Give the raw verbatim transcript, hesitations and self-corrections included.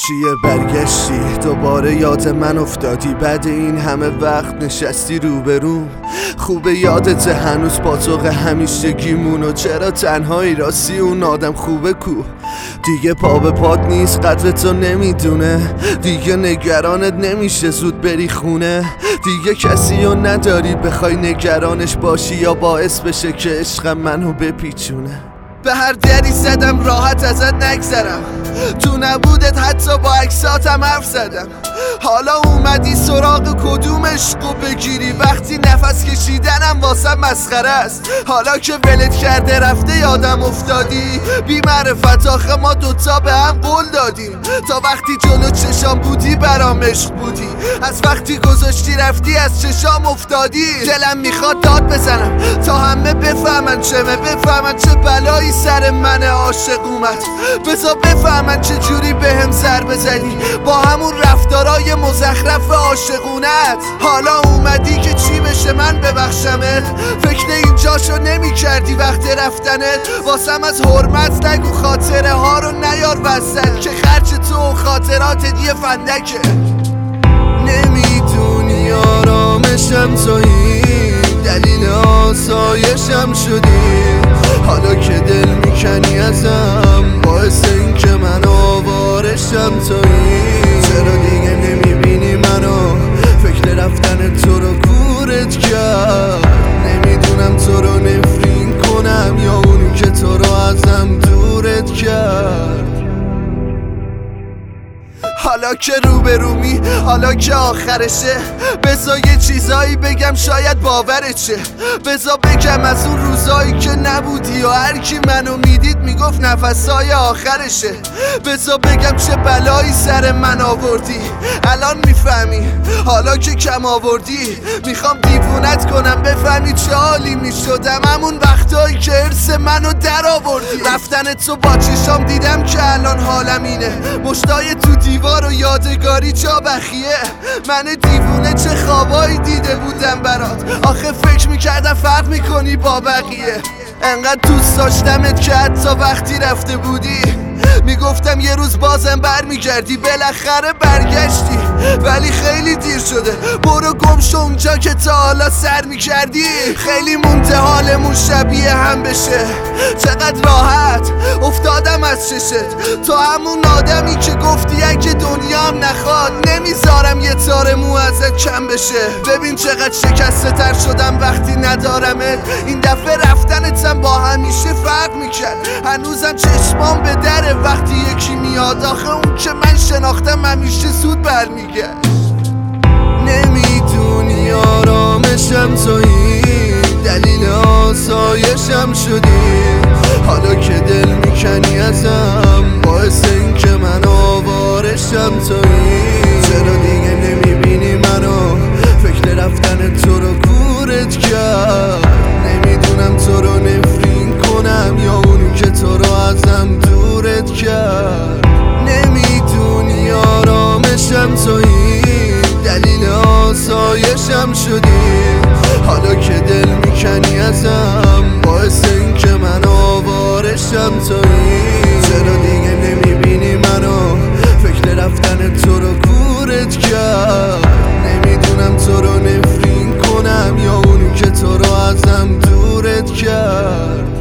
چیه برگشتی دوباره یاد من افتادی، بعد این همه وقت نشستی روبروم. خوبه یادت هنوز پاتوق همیشگیمون، و چرا تنهایی راستی اون آدم خوبه کو؟ دیگه پا به پات نیست قدر تو نمیدونه، دیگه نگرانت نمیشه زود بری خونه، دیگه کسی رو نداری بخوای نگرانش باشی یا باعث بشه که عشقم منو بپیچونه. به هر دری زدم راحت ازت نگذرم، تو نبودت حتی با عکساتم حرف زدم. حالا اومدی سراغ کدوم عشقو بگیری وقتی نفس کشیدنم واسه مسخره است. حالا که ولت کرده رفته یادم افتادی، بی معرفت آخه ما دوتا به هم قول دادیم. تا وقتی جلو چشام بودی برام عشق بودی، از وقتی گذاشتی رفتی از چشام افتادی. دلم میخواد داد بزنم تا همه بفهمن چمه، بفهمن چه بلایی سر من عاشق اومد، بذار بفهمن چه جوری به هم ضربه زدی با همون رفتارای مزخرف عاشقونت. حالا اومدی که چی بشه من ببخشمت، فکر اینجاشو نمی کردی وقت رفتنت. واسم از حرمت نگو خاطره ها رو نیار وسط، که خرج تو و خاطراتت یه فندکه. نمیدونی آرامشم تویی، دلیل آسایشم شدی. حالا که دل میکنی ازم باعث این که من آوارشم تویی. چرا دیگه نمیبینی منو، فکر رفتن تو رو کورت کرد. نمیدونم تو رو نفرین کنم یا اون که تو رو ازم دورت کرد. حالا که روبرومی، حالا که آخرشه، بذار یه چیزایی بگم شاید باورت شه. بذار بگم از اون روزایی که نبودی و هر کی منو میدید میگفت نفسای آخرشه. بذار بگم چه بلایی سر من آوردی، الان میفهمی حالا که کم آوردی. میخوام دیوونت کنم بفهمی چه حالی میشدم همون وقتایی که ارث منو در آوردی. رفتن تو با چشام دیدم که الان حالم اینه، مشتای تو دیوار و یادگاری جا بخیه. من دیوونه چه خوابایی دیده بودم برات، آخه فکر میکردم فرق میکنی با بقیه. انقدر دوست داشتمت که حتی وقتی رفته بودی میگفتم یه روز بازم برمیگردی. بالاخره برگشتی ولی خیلی دیر شده، برو گم شو اونجا که تا حالا سر میکردی. خیلی مونده حالمون شبیه هم بشه، چقدر راحت افتادم از چشت. تو همون آدمی که گفتی اگه دنیام نخواد نمیذارم یه تار مو ازت کم بشه. ببین چقدر شکسته تر شدم وقتی ندارمت، این دفعه رفتنتم با همیشه فرق میکرد. هنوزم چشمام به دره وقتی یکی میاد، آخه اون که من شناختم همیشه زود برمیگشت. نمیدونی آرامشم تویی، دلیل آسایشم شدی. حالا که دل میکنی ازم باعث این که من آوارشم تویی. چرا دیگه نمیبینی منو، فکر رفتن تو رو کورت کرد. نمیدونم تو رو نفرین کنم یا اون که تو رو ازم دورت کرد. نمیدونی آرامشم تویی، دلیل آسایشم شدی. حالا که دل میکنی ازم باعث این که من آوارشم تویی. چرا دیگه نمیبینی منو، فکر رفتن تو رو کورت کرد. نمیدونم تو رو نفرین کنم یا اون که تو رو ازم دورت کرد.